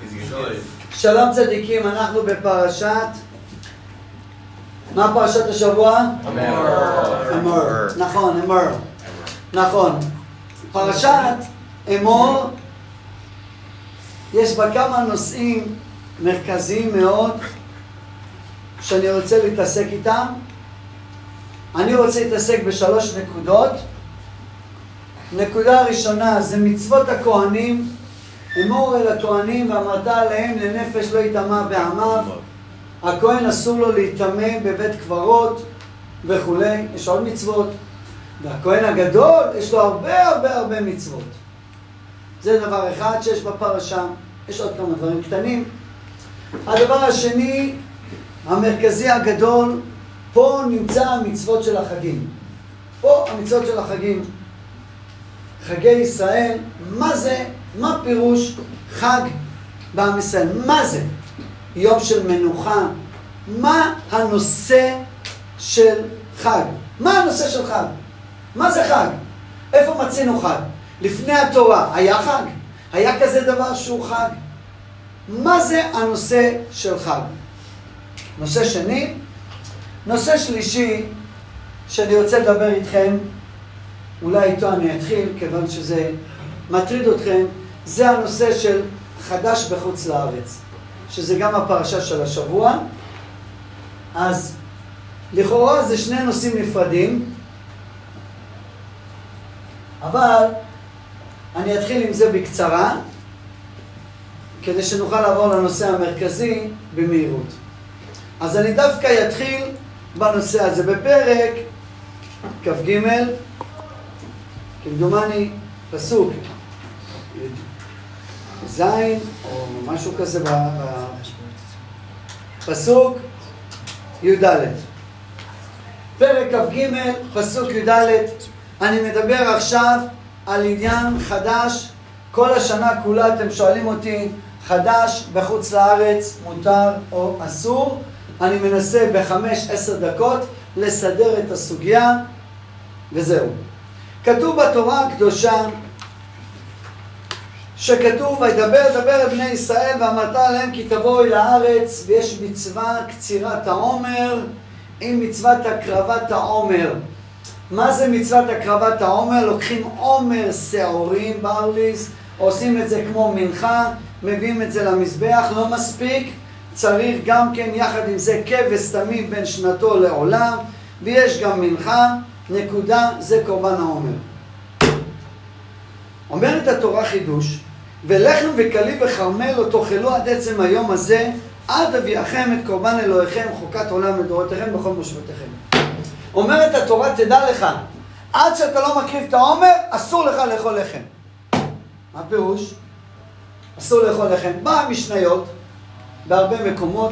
שלום צדיקים, אנחנו בפרשת... מה פרשת השבוע? אמור. נכון, אמור. נכון. פרשת אמור, יש בה כמה נושאים מרכזיים מאוד שאני רוצה להתעסק איתם. אני רוצה להתעסק בשלוש נקודות. נקודה הראשונה זה מצוות הכהנים. אמור אל הכהנים ואמרת עליהם לנפש לא יטמא בעמיו. הכהן אסור לו להיטמא בבית קברות וכולי. יש עוד מצוות. והכהן הגדול יש לו הרבה מצוות. זה דבר אחד שיש בפרשה. יש עוד כמה דברים קטנים. הדבר השני, המרכזי הגדול, פה נמצא המצוות של החגים. פה המצוות של החגים. חגי ישראל, מה זה? מה פירוש חג בעם ישראל? מה זה? יום של מנוחה. מה הנושא של חג? מה הנושא של חג? מה זה חג? איפה מצינו חג? לפני התורה היה חג? היה כזה דבר שהוא חג? מה זה הנושא של חג? נושא שני. נושא שלישי שאני רוצה לדבר איתכם, אולי איתו אני אתחיל כיוון שזה מטריד אתכם, זה הנושא של חדש בחוץ לארץ, שזה גם הפרשה של השבוע. אז לכאורה זה שני נושאים נפרדים, אבל אני אתחיל עם זה בקצרה, כדי שנוכל לעבור לנושא המרכזי במהירות. אז אני דווקא אתחיל בנושא הזה בפרק כ"ג, כמדומני פסוק זין או משהו כזה פסוק י"ד. פרק כ"ג פסוק י"ד. אני מדבר עכשיו על עניין חדש. כל השנה כולה אתם שואלים אותי, חדש בחוץ לארץ מותר או אסור? אני מנסה ב5-10 דקות לסדר את הסוגיה, וזהו. כתוב בתורה הקדושה, שכתוב, וידבר אל בני ישראל ואמרת עליהם כי תבואו אל הארץ, ויש מצווה קצירת העומר עם מצוות הקרבת העומר. מה זה מצוות הקרבת העומר? לוקחים עומר שעורים, ברליס, עושים את זה כמו מנחה, מביאים את זה למזבח, לא מספיק, צריך גם כן יחד עם זה כבש תמים בין שנתו לעולם, ויש גם מנחה, נקודה, זה קורבן העומר. אומרת התורה חידוש, ולחם וקלי וחרמל לא תאכלו עד עצם היום הזה, עד אביאכם את קורבן אלוהיכם, חוקת עולם לדורותיכם בכל מושבותיכם. אומרת התורה, תדע לך, עד שאתה לא מקריב את העומר, אסור לך לאכול לחם. מה פירוש? אסור לאכול לחם. מה המשניות? בהרבה מקומות,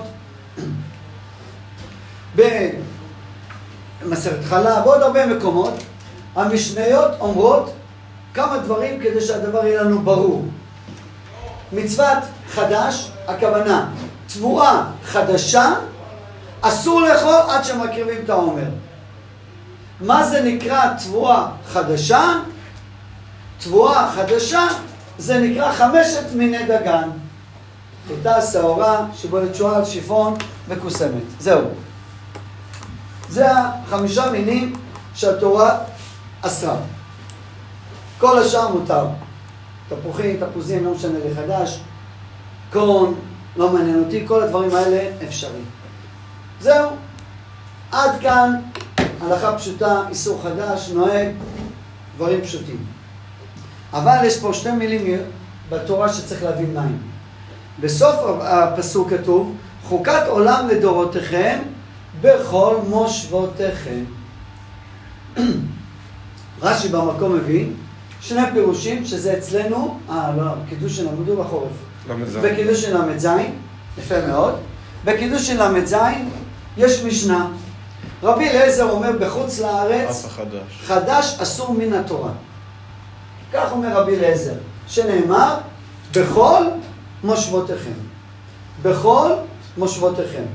במסכת חלב, ועוד הרבה מקומות, המשניות אומרות כמה דברים כדי שהדבר יהיה לנו ברור. מצוות חדש, הכוונה, תבואה חדשה, אסור לאכול עד שמקריבים את העומר. מה זה נקרא תבואה חדשה? תבואה חדשה זה נקרא 5 מיני דגן. חיטה, שעורה, שיבולת שועל, שיפון וקוסמת. זהו. זה 5 מינים שהתורה אסרה. כל השאר מותר. תפוחים, תפוזים, לא משנה לי חדש. קורן, לא מעניין אותי. כל הדברים האלה אפשריים. זהו. עד כאן הלכה פשוטה, איסור חדש, נוהג, דברים פשוטים. אבל יש פה 2 מילים בתורה שצריך להבין מהם. בסוף הפסוק כתוב, חוקת עולם לדורותיכם בכל מושבותיכם. רש"י במקום מביא 2 פירושים שזה אצלנו, קידוש של למדו בחורף. בקידוש של ל"ז, יפה מאוד. בקידוש של ל"ז יש משנה. רבי אליעזר אומר בחוץ לארץ, חדש אסור מן התורה. כך אומר רבי אליעזר, שנאמר, בכל מושבותיכם. בכל מושבותיכם.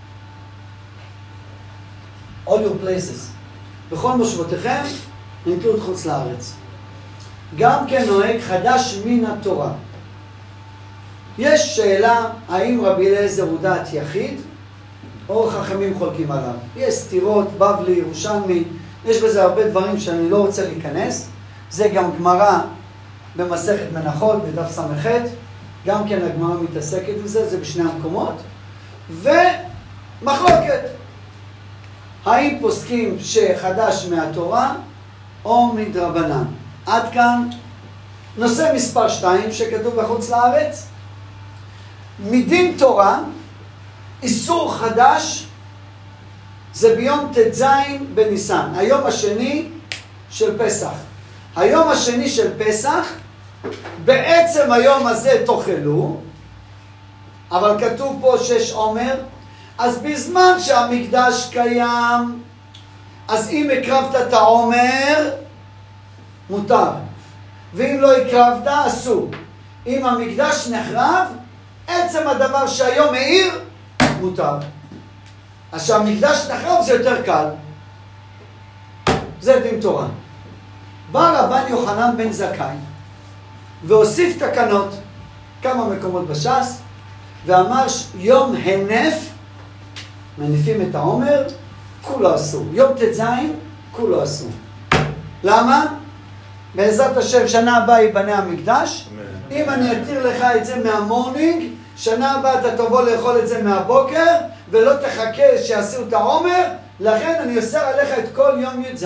All your places. בכל מושבותיכם, include חוץ לארץ. גם כן נוהג חדש מן התורה. יש שאלה, האם רבי אליעזר הוא דעת יחיד, או חכמים חולקים עליו. יש סתירות, בבלי, ירושלמי, יש בזה הרבה דברים שאני לא רוצה להיכנס. זה גם גמרא במסכת מנחות, בדף ס"ח, גם כן הגמרא מתעסקת בזה, זה בשני המקומות. ומחלוקת, האם פוסקים שחדש מהתורה או מדרבנן. עד כאן נושא מספר 2 שכתוב בחוץ לארץ. מדין תורה, איסור חדש זה ביום ט"ז בניסן, היום השני של פסח. היום השני של פסח, בעצם היום הזה תאכלו, אבל כתוב פה 6 עומר, אז בזמן שהמקדש קיים, אז אם הקרבת את העומר, מותר. ואם לא הקרבת, אסור. אם המקדש נחרב, עצם הדבר שהיום מאיר, מותר. אז שהמקדש נחרב זה יותר קל. זה דין תורה. בא רבן יוחנן בן זכאי, והוסיף תקנות, כמה מקומות בש"ס, ואמר יום הנף, מניפים את העומר, כולו אסור. יום ט"ז, כולו אסור. למה? בעזרת השם, שנה הבאה ייבנה המקדש. אם אני אתיר לך את זה מהמורנינג, שנה הבאה אתה תבוא לאכול את זה מהבוקר, ולא תחכה שיעשו את העומר, לכן אני אוסר עליך את כל יום י"ז.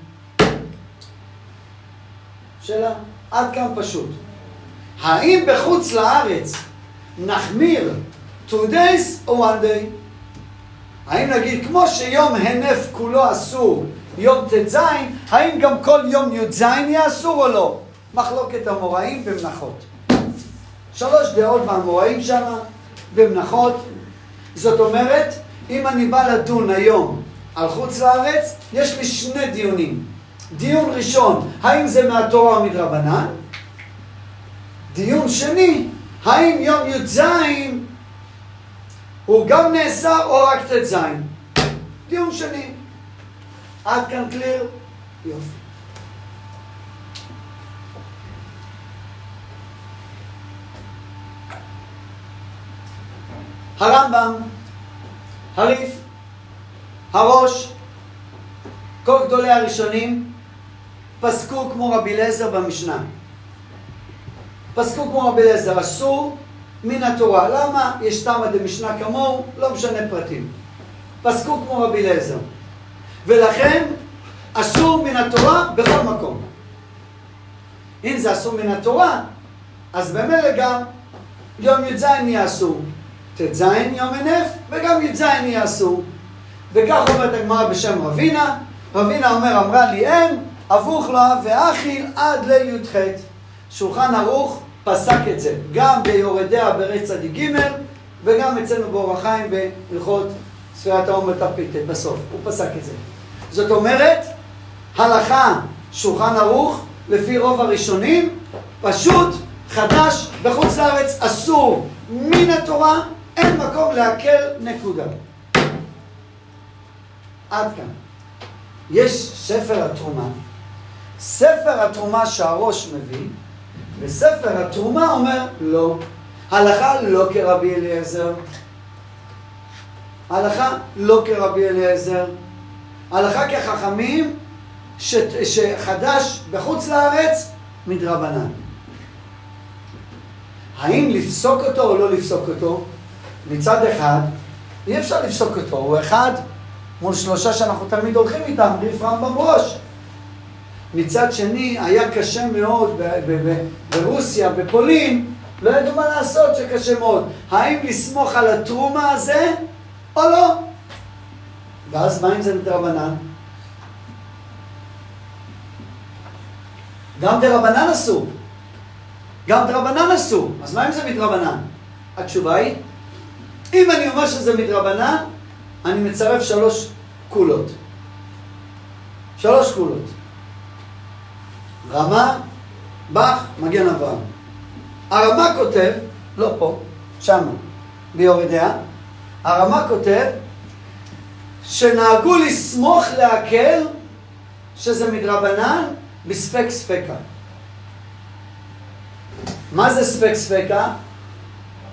שאלה, עד כאן פשוט. האם בחוץ לארץ נחמיר 2 days או 1 day? האם נגיד, כמו שיום הנף כולו אסור, יום ט"ז, האם גם כל יום י"ז יהיה אסור או לא? מחלוקת המוראים במנחות. 3 דעות מהמוראים שם, במנחות. זאת אומרת, אם אני בא לדון היום על חוץ לארץ, יש לי 2 דיונים. דיון ראשון, האם זה מהתורה או מדרבנן? דיון שני, האם יום י"ז הוא גם נאסר או רק ט"ז? דיון שני. עד כאן קליר? יופי. הרמב"ם, הריף, הראש, כל גדולי הראשונים פסקו כמו רבי אליעזר במשנה. פסקו כמו רבי אליעזר, אסור מן התורה. למה? יש תמה דמשנה כמוהו, לא משנה פרטים. פסקו כמו רבי אליעזר. ולכן אסור מן התורה בכל מקום. אם זה אסור מן התורה, אז במילא גם יום י"ז יהיה אסור. ט"ז יום הנף וגם י"ז יהיה אסור. וכך אומרת הגמרא בשם רבינה. רבינה אומר, אמרה לי אם, אבוך לה ואכיל עד לי"ח. שולחן ערוך פסק את זה, גם ביורדיה ברי צדיק ג' וגם אצלנו באור החיים בהלכות ספירת העומר תרפ"ט בסוף, הוא פסק את זה. זאת אומרת, הלכה שולחן ערוך לפי רוב הראשונים, פשוט חדש בחוץ לארץ אסור מן התורה, אין מקום להקל, נקודה. עד כאן. יש ספר התרומה. ספר התרומה שהראש מביא, וספר התרומה אומר לא. הלכה לא כרבי אליעזר. הלכה לא כרבי אליעזר. הלכה כחכמים שחדש בחוץ לארץ מדרבנן. האם לפסוק אותו או לא לפסוק אותו? מצד אחד, אי אפשר לפסוק אותו. הוא אחד מול 3 שאנחנו תמיד הולכים איתם, ריף רמב"ם ראש. מצד שני, היה קשה מאוד ברוסיה, בפולין, לא ידעו מה לעשות שקשה מאוד. האם לסמוך על התרומה הזה או לא? ואז מה אם זה מדרבנן? גם דרבנן אסור. גם דרבנן אסור. אז מה אם זה מדרבנן? התשובה היא, אם אני אומר שזה מדרבנן, אני מצרף 3 קולות. 3 קולות. רמה, בח, מגן אברהם. הרמה כותב, לא פה, שם, ביורדיה, הרמה כותב שנהגו לסמוך להקל שזה מדרבנן בספק ספקה. מה זה ספק ספקה?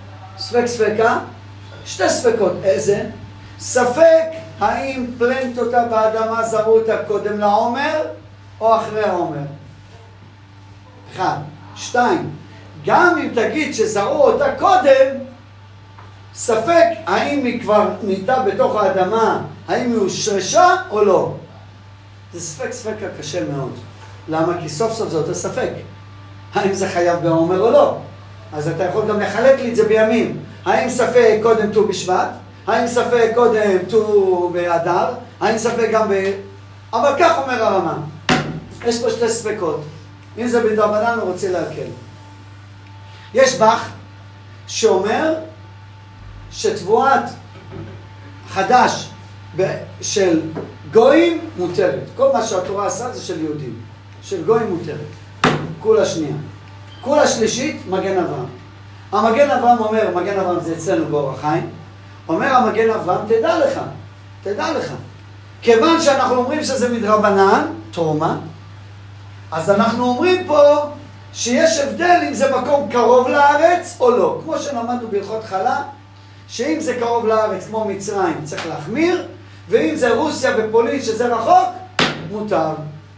ספק ספקה, שתי ספקות. איזה? ספק האם פלנטותה באדמה זרו אותה קודם לעומר או אחרי העומר. 1. 2. גם אם תגיד שזרו אותה קודם, ספק האם היא כבר נהייתה בתוך האדמה, האם היא הושרשה או לא. זה ספק ספקה קשה מאוד. למה? כי סוף סוף זה אותו ספק. האם זה חייב בעומר או לא? אז אתה יכול גם לחלק לי את זה בימים. האם ספק קודם ט"ו בשבט? האם ספק קודם ט"ו באדר? האם ספק גם אבל כך אומר הרמב"ם. יש פה שתי ספקות. אם זה בדרבנן הוא רוצה להקל. יש בח שאומר שתבואת חדש של גויים מותרת. כל מה שהתורה עשה זה של יהודים. של גויים מותרת. כולה שנייה. כולה שלישית, מגן אברהם. המגן אברהם אומר, מגן אברהם זה אצלנו באור החיים, אומר המגן אברהם, תדע לך. כיוון שאנחנו אומרים שזה מדרבנן, תרומה, אז אנחנו אומרים פה שיש הבדל אם זה מקום קרוב לארץ או לא. כמו שלמדנו בהלכות חלה, שאם זה קרוב לארץ כמו מצרים צריך להחמיר, ואם זה רוסיה ופולין שזה רחוק, מותר.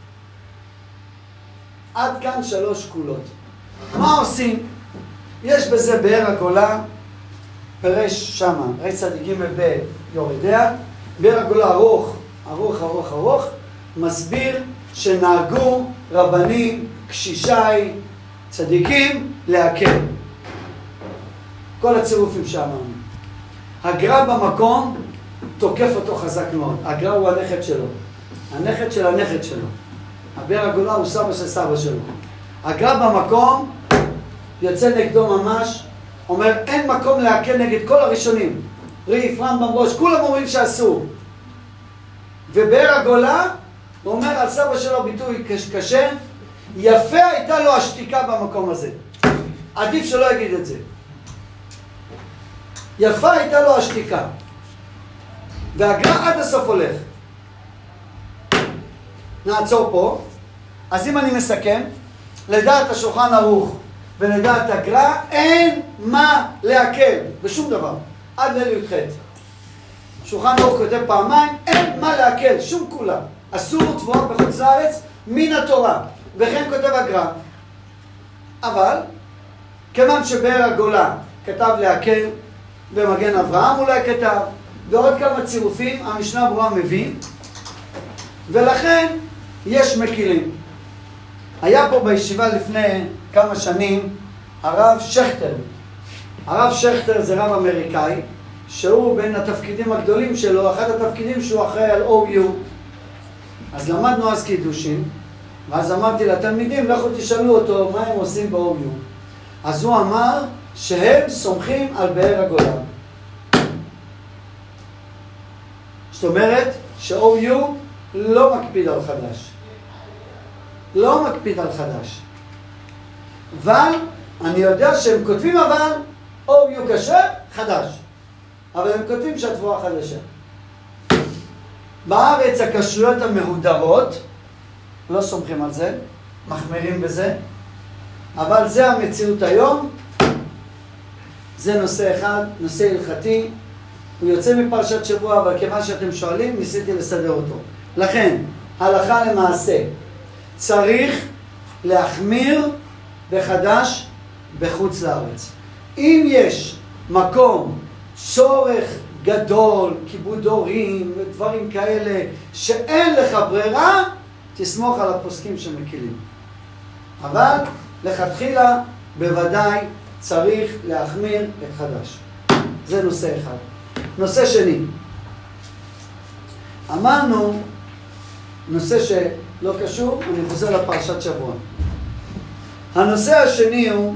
עד כאן 3 שקולות. מה עושים? יש בזה באר הגולה, פרש שמה, ר' צדיק ג' ביורדיה, באר הגולה ארוך, מסביר שנהגו רבנים, קשישי, צדיקים, להקל. כל הצירופים שאמרנו. הגר"א במקום תוקף אותו חזק מאוד. הגר"א הוא הנכד שלו. הנכד של הנכד שלו. הבאר הגולה הוא סבא של סבא שלו. הגר"א במקום יוצא נגדו ממש, אומר אין מקום להקל נגד כל הראשונים. ריף, רמב"ם, ראש, כולם אומרים שאסור. ובאר הגולה הוא אומר על סבא שלו ביטוי קשה, יפה הייתה לו השתיקה במקום הזה. עדיף שלא יגיד את זה. יפה הייתה לו השתיקה. והגר"א עד הסוף הולך. נעצור פה. אז אם אני מסכם, לדעת השולחן ערוך ולדעת הגר"א אין מה להקל בשום דבר. עד ליל י"ח. שולחן ערוך כותב פעמיים, אין מה להקל, שום כולה. אסור תבואה בחוץ לארץ מן התורה. וכן כותב הגר"א. אבל, כיוון שבאר הגולה כתב להקל, במגן אברהם אולי כתב, ועוד כמה צירופים, המשנה ברורה מביא, ולכן יש מקילים. היה פה בישיבה לפני כמה שנים הרב שכטר. הרב שכטר זה רב אמריקאי, שהוא בין התפקידים הגדולים שלו, אחד התפקידים שהוא אחראי על OU. אז למדנו אז קידושין, ואז אמרתי לתלמידים, לכו תשאלו אותו מה הם עושים ב-OU. אז הוא אמר שהם סומכים על באר הגולה. זאת אומרת ש-OU לא מקפיד על חדש. לא מקפיד על חדש. אבל אני יודע שהם כותבים אבל OU קשה, חדש. אבל הם כותבים שהתבואה חדשה. בארץ הכשרויות המהודרות, לא סומכים על זה, מחמירים בזה, אבל זה המציאות היום. זה נושא אחד, נושא הלכתי, הוא יוצא מפרשת שבוע, אבל כיוון שאתם שואלים, ניסיתי לסדר אותו. לכן, הלכה למעשה, צריך להחמיר בחדש בחוץ לארץ. אם יש מקום, צורך גדול, כיבוד הורים ודברים כאלה, שאין לך ברירה, תסמוך על הפוסקים שמקילים. אבל לכתחילה בוודאי צריך להחמיר את חדש. זה נושא אחד. נושא שני. אמרנו, נושא שלא קשור, אני חוזר לפרשת שבוע. הנושא השני הוא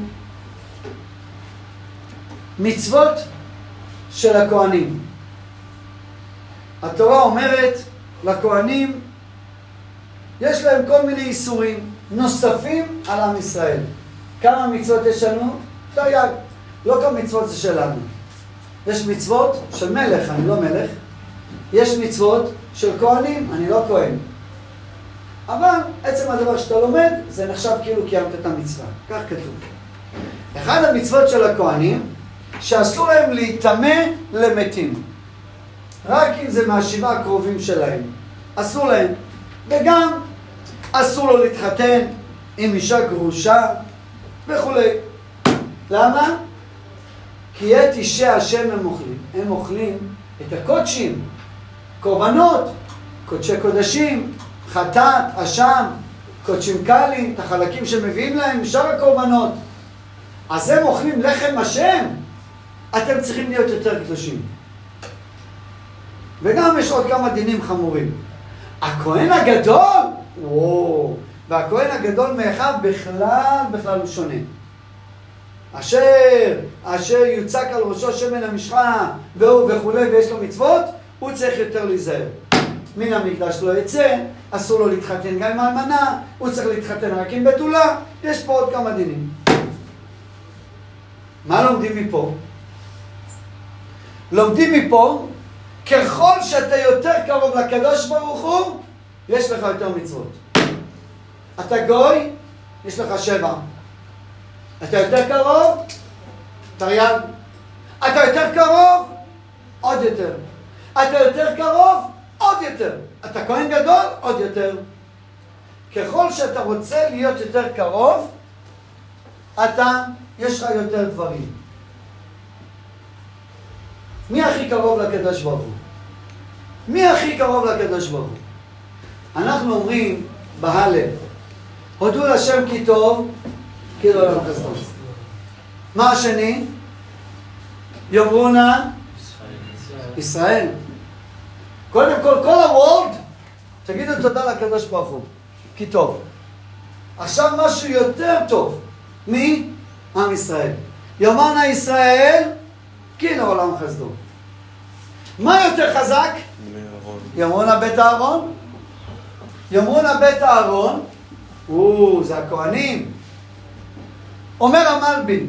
מצוות של הכהנים. התורה אומרת לכהנים, יש להם כל מיני איסורים נוספים על עם ישראל. כמה מצוות יש לנו? תרי"ג. לא כל מצוות זה שלנו. יש מצוות של מלך, אני לא מלך. יש מצוות של כהנים, אני לא כהן. אבל עצם הדבר שאתה לומד, זה נחשב כאילו קיימת את המצווה. כך כתוב. אחד המצוות של הכהנים, שאסור להם להיטמא למתים. רק אם זה מהשבעה הקרובים שלהם. אסור להם. וגם אסור לו להתחתן עם אישה גרושה וכו'. למה? כי את אישי השם הם אוכלים. הם אוכלים את הקודשים, קורבנות, קודשי קודשים, חטאת, אשם, קודשים קלים, את החלקים שמביאים להם משאר הקורבנות. אז הם אוכלים לחם השם. אתם צריכים להיות יותר קדושים. וגם יש עוד כמה דינים חמורים. הכהן הגדול, והכהן הגדול מאחיו בכלל הוא שונה. אשר יוצק על ראשו שמן המשחה והוא וכולי ויש לו מצוות, הוא צריך יותר להיזהר. מן המקדש לא יצא, אסור לו להתחתן גם עם האלמנה, הוא צריך להתחתן רק עם בתולה, יש פה עוד כמה דינים. מה לומדים מפה? לומדים מפה, ככל שאתה יותר קרוב לקדוש ברוך הוא, יש לך יותר מצוות. אתה גוי, יש לך 7. אתה יותר קרוב, תרי"ג. אתה יותר קרוב, עוד יותר. אתה יותר קרוב, עוד יותר. אתה כהן גדול, עוד יותר. ככל שאתה רוצה להיות יותר קרוב, יש לך יותר דברים. מי הכי קרוב לקדוש ברוך הוא? מי הכי קרוב לקדוש ברוך הוא? אנחנו אומרים בהלל, הודו להשם כי טוב, כי לעולם חסדו. מה השני? יאמרו נא ישראל. קודם כל הוורד, תגידו תודה לקדוש ברוך הוא, כי טוב. עכשיו משהו יותר טוב, מי? עם ישראל. יאמר נא ישראל, כי לעולם חסדו. מה יותר חזק? יאמרו נא בית הארון. יאמרו נא בית הארון, זה הכהנים. אומר המלבין,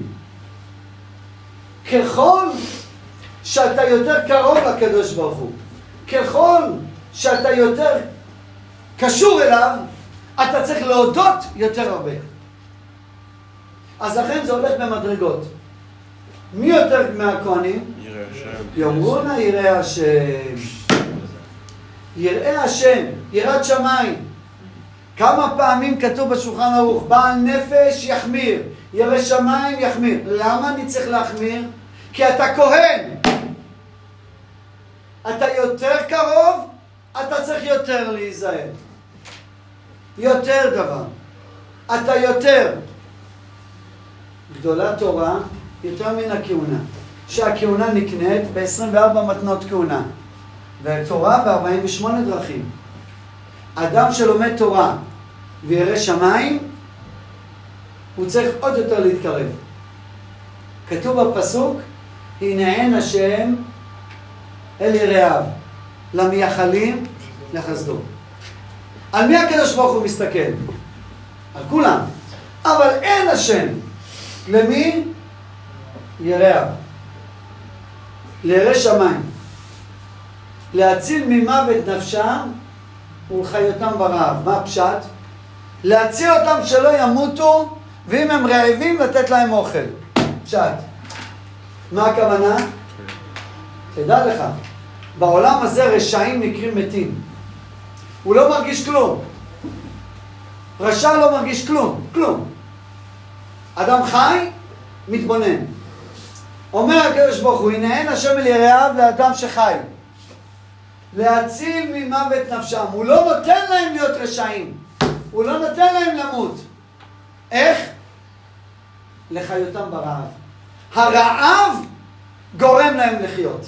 ככל שאתה יותר קרוב לקדוש ברוך הוא, ככל שאתה יותר קשור אליו, אתה צריך להודות יותר הרבה. אז לכן זה הולך במדרגות. מי יותר מהכהנים? יראה השם. יאמרו נא יראה השם. יראה השם, יראת שמיים. כמה פעמים כתוב בשולחן ערוך, בעל נפש יחמיר, ירא שמיים יחמיר. למה אני צריך להחמיר? כי אתה כהן. אתה יותר קרוב, אתה צריך יותר להיזהר. יותר דבר. אתה יותר. גדולה תורה יותר מן הכהונה. שהכהונה נקנית ב-24 מתנות כהונה. ותורה ב-48 דרכים. אדם שלומד תורה וירא שמיים, הוא צריך עוד יותר להתקרב. כתוב בפסוק, הנה עין השם אל יראיו, למייחלים לחסדו. על מי הקדוש ברוך הוא מסתכל? על כולם. אבל אין השם. למי? יראיו. לירא שמיים. להציל ממוות נפשם ולחיותם ברעב. מה הפשט? להציל אותם שלא ימותו, ואם הם רעבים לתת להם אוכל. פשט. מה הכוונה? תדע לך, בעולם הזה רשעים נקראים מתים. הוא לא מרגיש כלום. רשע לא מרגיש כלום, כלום. אדם חי, מתבונן. אומר הקדוש ברוך הוא, הנה אין השם אל יראיו לאדם שחי. להציל ממוות נפשם. הוא לא נותן להם להיות רשעים. הוא לא נותן להם למות. איך? לחיותם ברעב. הרעב גורם להם לחיות.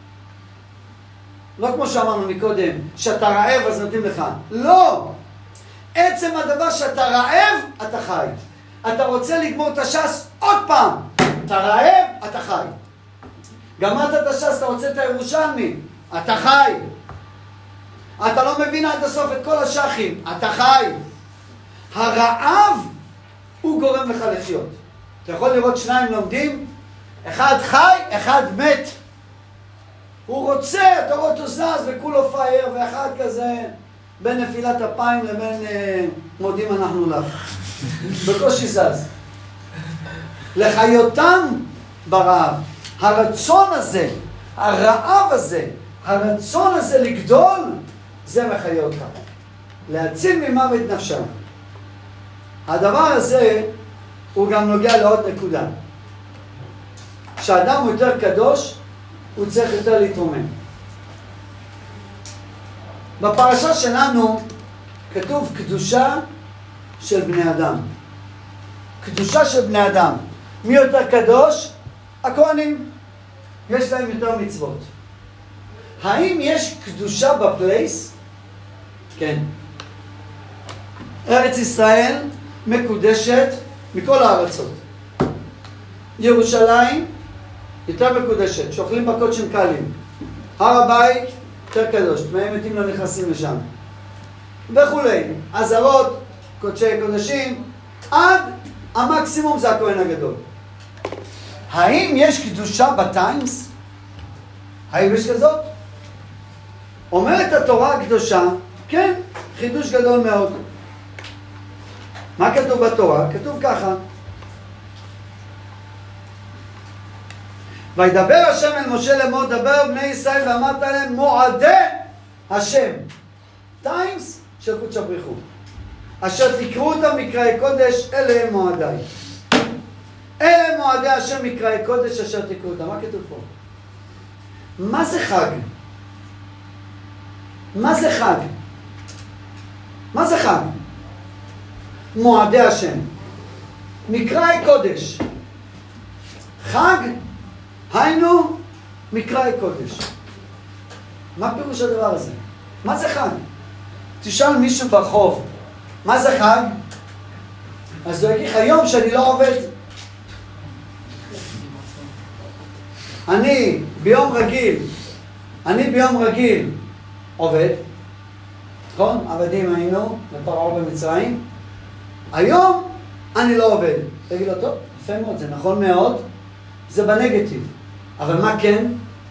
לא כמו שאמרנו מקודם, שאתה רעב אז נותנים לך. לא! עצם הדבר שאתה רעב, אתה חי. אתה רוצה לגמור את הש"ס עוד פעם. אתה רעב, אתה חי. גמרת את הש"ס, אתה רוצה את הירושלמי. אתה חי. אתה לא מבין עד הסוף את כל השחים. אתה חי. הרעב הוא גורם לך לחיות. אתה יכול לראות שניים לומדים, אחד חי, אחד מת. הוא רוצה, אתה רואה אותו זז וכולו פייר, ואחד כזה בין נפילת אפיים לבין מודים אנחנו לך. בקושי זז. לחיותם ברעב. הרצון הזה, הרעב הזה, הרצון הזה לגדול, זה מחיה אותך. להציל ממוות נפשם. הדבר הזה הוא גם נוגע לעוד נקודה. כשאדם הוא יותר קדוש, הוא צריך יותר להתרומם. בפרשה שלנו כתוב קדושה של בני אדם. קדושה של בני אדם. מי יותר קדוש? הכהנים. יש להם יותר מצוות. האם יש קדושה בפלייס? כן. ארץ ישראל מקודשת מכל הארצות. ירושלים יותר מקודשת, שאוכלים בה קודשים קלים. הר הבית יותר קדוש, טמאים מתים לא נכנסים לשם. וכולי. עזרות, קודשי קודשים, עד המקסימום זה הכהן הגדול. האם יש קדושה בטיימס? האם יש כזאת? אומרת התורה הקדושה, כן, חידוש גדול מאוד. מה כתוב בתורה? כתוב ככה. וידבר השם אל משה לאמור, דבר בני ישראל ואמרת להם מועדי השם. טיימס של קודש הבריחו. אשר תקראו אותם מקראי קודש, אלה הם מועדיי. אלה מועדי השם מקראי קודש אשר תקראו אותם. מה כתוב פה? מה זה חג? מה זה חג? מה זה חג? מועדי השם. מקראי קודש. חג, היינו, מקראי קודש. מה פירוש הדבר הזה? מה זה חג? תשאל מישהו ברחוב, מה זה חג? אז הוא יגיד לך, היום שאני לא עובד. אני ביום רגיל עובד, נכון? עבדים היינו לפרעה במצרים. היום אני לא עובד. תגיד לו, טוב, יפה מאוד, זה נכון מאוד, זה בנגטיב. אבל מה כן?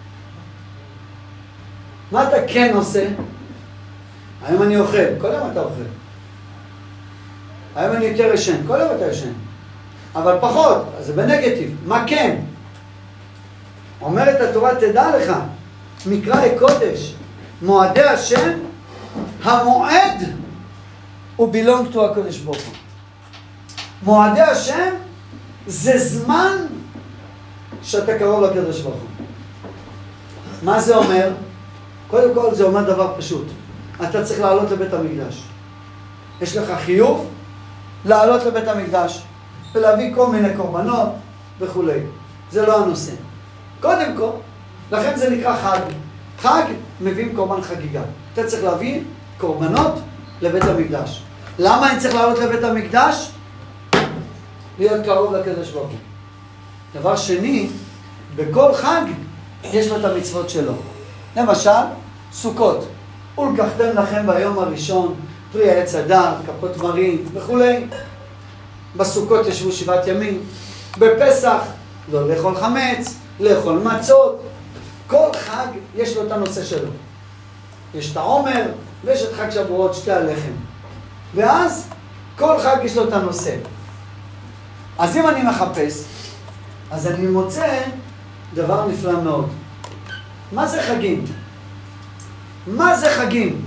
מה אתה כן עושה? היום אני אוכל, כל יום אתה אוכל. היום אני יותר ישן, כל יום אתה ישן. אבל פחות, אז זה בנגטיב. מה כן? אומרת התורה, תדע לך, מקראי קודש, מועדי השם, המועד הוא belong to הקודש ברוך הוא. מועדי השם זה זמן שאתה קרוב לקדוש ברוך הוא. מה זה אומר? קודם כל זה אומר דבר פשוט. אתה צריך לעלות לבית המקדש. יש לך חיוב לעלות לבית המקדש ולהביא כל מיני קורבנות וכו'. זה לא הנושא. קודם כל, לכן זה נקרא חג. חג מביאים קורבן חגיגה. אתה צריך להביא קורבנות לבית המקדש. למה אני צריך לעלות לבית המקדש? להיות קרוב לקדוש ברוך הוא. דבר שני, בכל חג יש לו את המצוות שלו. למשל, סוכות. ולקחתם לכם ביום הראשון פרי העץ הדר, כפות תמרים וכו'. בסוכות ישבו 7 ימים. בפסח לא לאכול חמץ, לאכול מצות. כל חג יש לו את הנושא שלו. יש את העומר ויש את חג שבועות, 2 הלחם. ואז כל חג יש לו את הנושא. אז אם אני מחפש, אז אני מוצא דבר נפלא מאוד. מה זה חגים? מה זה חגים?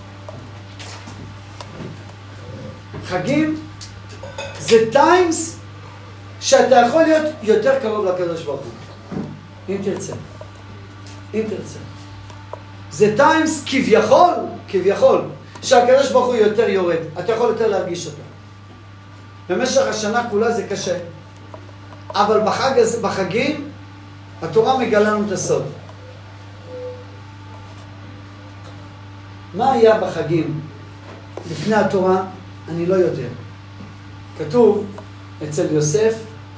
חגים זה טיימס שאתה יכול להיות יותר קרוב לקדוש ברוך הוא. אם תרצה. אם תרצה. זה טיימס כביכול, שהקדוש ברוך הוא יותר יורד. אתה יכול יותר להרגיש אותו. במשך השנה כולה זה קשה. אבל בחגים, התורה מגלה לנו את הסוד. מה היה בחגים לפני התורה? אני לא יודע. כתוב אצל יוסף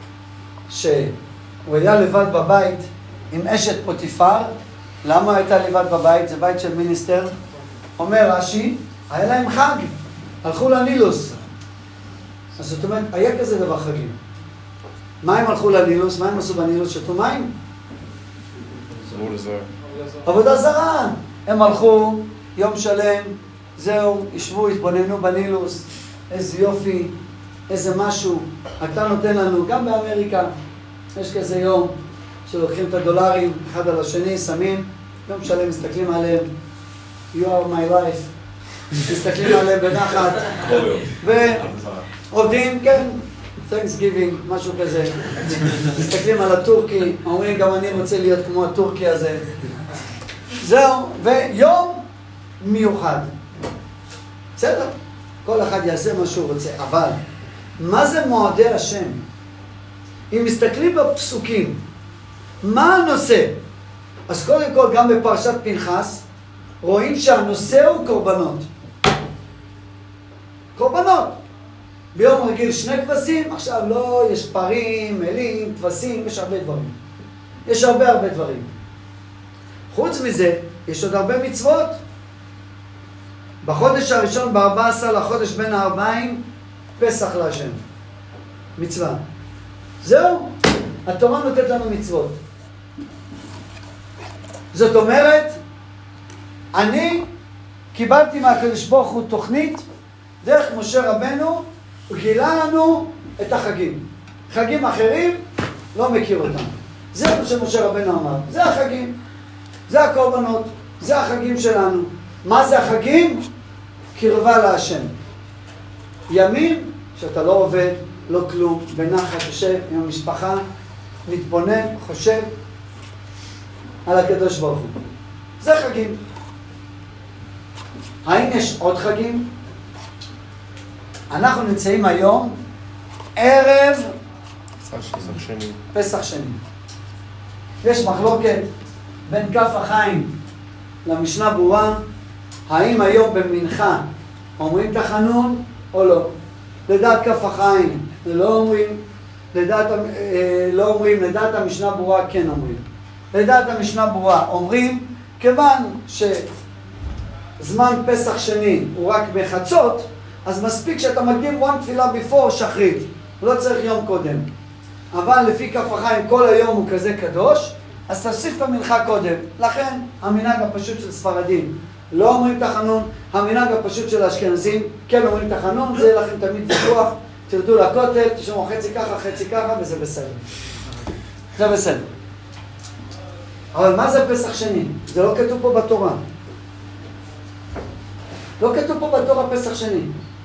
שהוא היה לבד בבית עם אשת פוטיפר. למה הייתה לבד בבית? זה בית של מיניסטר. אומר רש"י, היה להם חג, הלכו לנילוס. אז זאת אומרת, היה כזה דבר חגים. מה הם הלכו לנילוס? מה הם עשו בנילוס? שתו מים? עבודה זרה. הם הלכו יום שלם, זהו, ישבו, התבוננו בנילוס, איזה יופי, איזה משהו. אתה נותן לנו, גם באמריקה, יש כזה יום שלוקחים את הדולרים אחד על השני, שמים, יום שלם מסתכלים עליהם, you are my life, מסתכלים עליהם בנחת, ועובדים, כן, Thanksgiving, משהו כזה, מסתכלים על הטורקי, אומרים גם אני רוצה להיות כמו הטורקי הזה, זהו, ויום מיוחד, בסדר? כל אחד יעשה מה שהוא רוצה, אבל מה זה מועדי השם? אם מסתכלים בפסוקים, מה הנושא? אז קודם כל גם בפרשת פנחס רואים שהנושא הוא קורבנות. קורבנות. ביום רגיל 2 כבשים, עכשיו לא, יש פרים, אלים, כבשים, יש הרבה דברים. יש הרבה דברים. חוץ מזה, יש עוד הרבה מצוות. בחודש הראשון, ב-14 לחודש בין הארבעים, פסח להשם. מצווה. זהו, התורה נותנת לנו מצוות. זאת אומרת, אני קיבלתי מהקדוש ברוך הוא תוכנית, דרך משה רבנו, הוא גילה לנו את החגים. חגים אחרים, לא מכיר אותם. זה מה שמשה רבנו אמר. זה החגים, זה הקורבנות, זה החגים שלנו. מה זה החגים? קרבה להשם. ימים שאתה לא עובד, לא כלום, בנחת יושב עם המשפחה, מתבונן, חושב על הקדוש ברוך הוא. זה חגים. האם יש עוד חגים? אנחנו נמצאים היום ערב פסח שני. יש מחלוקת בין כף החיים למשנה ברורה, האם היום במנחה אומרים תחנון או לא. לדעת כף החיים לא אומרים, לדעת המשנה ברורה כן אומרים. לדעת המשנה ברורה אומרים, כיוון שזמן פסח שני הוא רק בחצות, אז מספיק שאתה מקדים one תפילה before שחרית, לא צריך יום קודם. אבל לפי כף החיים כל היום הוא כזה קדוש, אז תוסיף את המנחה קודם. לכן המנהג הפשוט של ספרדים לא אומרים תחנון, המנהג הפשוט של האשכנזים כן אומרים תחנון, זה לכם תמיד ויכוח, תרדו לכותל, תשמעו חצי ככה וזה בסדר. זה בסדר. אבל מה זה פסח שני? זה לא כתוב פה בתורה. לא כתוב פה בתורה פסח שני.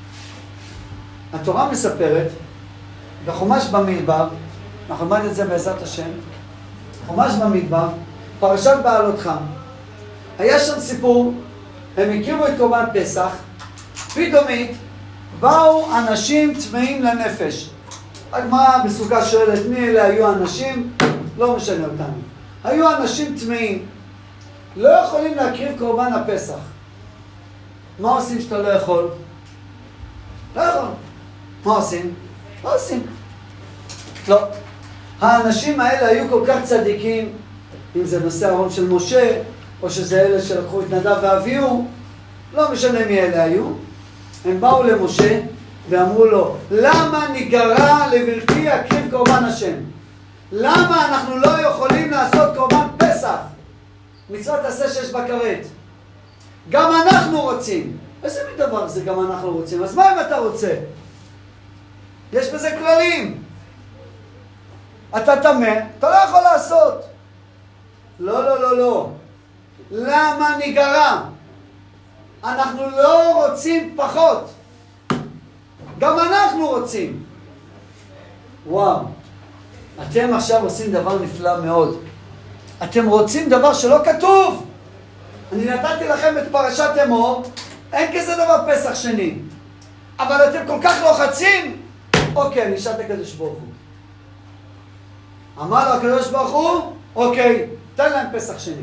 התורה מספרת, בחומש במדבר, אנחנו נלמד את זה בעזרת השם, חומש במדבר, פרשת בעלותך, היה שם סיפור, הם הקריבו את קורבן פסח, פתאומית באו אנשים צמאים לנפש. הגמרא בסוכה שואלת מי אלה היו אנשים, לא משנה אותנו. היו אנשים צמאים, לא יכולים להקריב קורבן הפסח. מה עושים שאתה לא יכול? לא יכול. מה עושים? לא עושים. לא. האנשים האלה היו כל כך צדיקים, אם זה נושא ארון של משה, או שזה אלה שלקחו את נדב ואביהו, לא משנה מי אלה היו. הם באו למשה ואמרו לו, למה ניגרע לבלתי הקריב קורבן השם? למה אנחנו לא יכולים לעשות קורבן פסח? מצוות עשה 6 בכרת. גם אנחנו רוצים. איזה מין דבר זה גם אנחנו רוצים? אז מה אם אתה רוצה? יש בזה כללים. אתה טמא, אתה לא יכול לעשות. לא. למה ניגרע? אנחנו לא רוצים פחות. גם אנחנו רוצים. וואו. אתם עכשיו עושים דבר נפלא מאוד. אתם רוצים דבר שלא כתוב. אני נתתי לכם את פרשת אמור, אין כזה דבר פסח שני. אבל אתם כל כך לוחצים, אוקיי, נשאל את הקדוש ברוך הוא. אמר לו הקדוש ברוך הוא, אוקיי, תן להם פסח שני.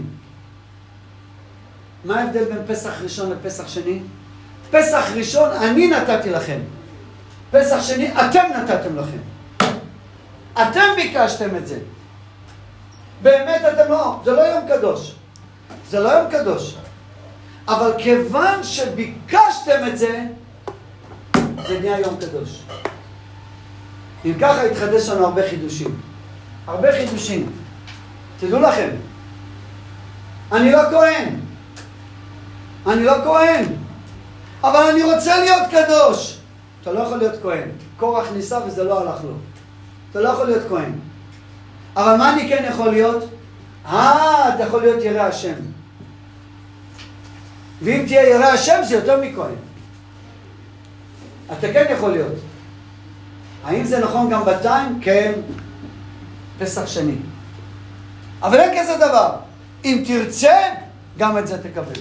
מה ההבדל בין פסח ראשון לפסח שני? פסח ראשון אני נתתי לכם. פסח שני אתם נתתם לכם. אתם ביקשתם את זה. באמת אתם לא, זה לא יום קדוש. זה לא יום קדוש. אבל כיוון שביקשתם את זה, זה נהיה יום קדוש. אם ככה התחדש לנו הרבה חידושים. הרבה חידושים. תדעו לכם, אני לא כהן. אני לא כהן. אבל אני רוצה להיות קדוש. אתה לא יכול להיות כהן. קורח ניסה וזה לא הלך לו. אתה לא יכול להיות כהן. אבל מה אני כן יכול להיות? אתה יכול להיות ירא השם. ואם תהיה ירא השם זה יותר מכהן. אתה כן יכול להיות. האם זה נכון גם בתיים? כן. פסח שני. אבל אין כזה דבר. אם תרצה, גם את זה תקבל.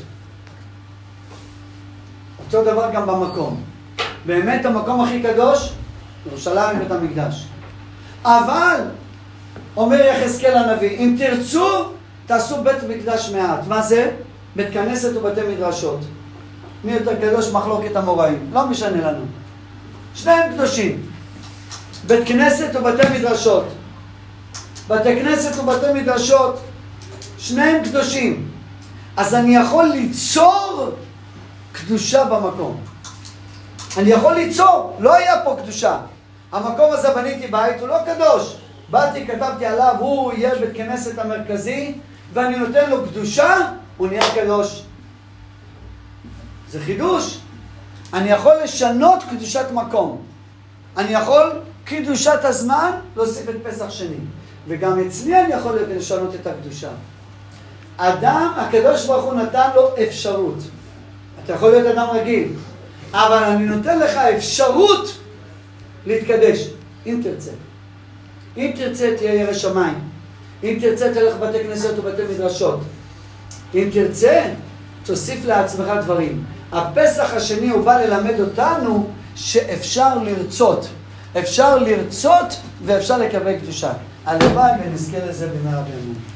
אותו דבר גם במקום. באמת המקום הכי קדוש, ירושלים בית המקדש. אבל, אומר יחזקאל הנביא, אם תרצו, תעשו בית מקדש מעט. מה זה? בית כנסת ובתי מדרשות. מי יותר קדוש? מחלוקת המוראים. לא משנה לנו. שניהם קדושים. בית כנסת ובתי מדרשות. בתי כנסת ובתי מדרשות, שניהם קדושים. אז אני יכול ליצור קדושה במקום. אני יכול ליצור, לא היה פה קדושה. המקום הזה בניתי בית, הוא לא קדוש. באתי, כתבתי עליו, הוא יהיה בית כנסת המרכזי, ואני נותן לו קדושה, הוא נהיה קדוש. זה חידוש. אני יכול לשנות קדושת מקום. אני יכול קדושת הזמן להוסיף את פסח שני. וגם אצלי אני יכול לשנות את הקדושה. אדם, הקדוש ברוך הוא נתן לו אפשרות. אתה יכול להיות אדם רגיל, אבל אני נותן לך אפשרות להתקדש, אם תרצה. אם תרצה תהיה ירא שמיים. אם תרצה תלך בתי כנסיות ובתי מדרשות. אם תרצה תוסיף לעצמך דברים. הפסח השני הוא בא ללמד אותנו שאפשר לרצות. אפשר לרצות ואפשר לקבל קדושה. הלוואי ונזכה לזה במהרה בימינו.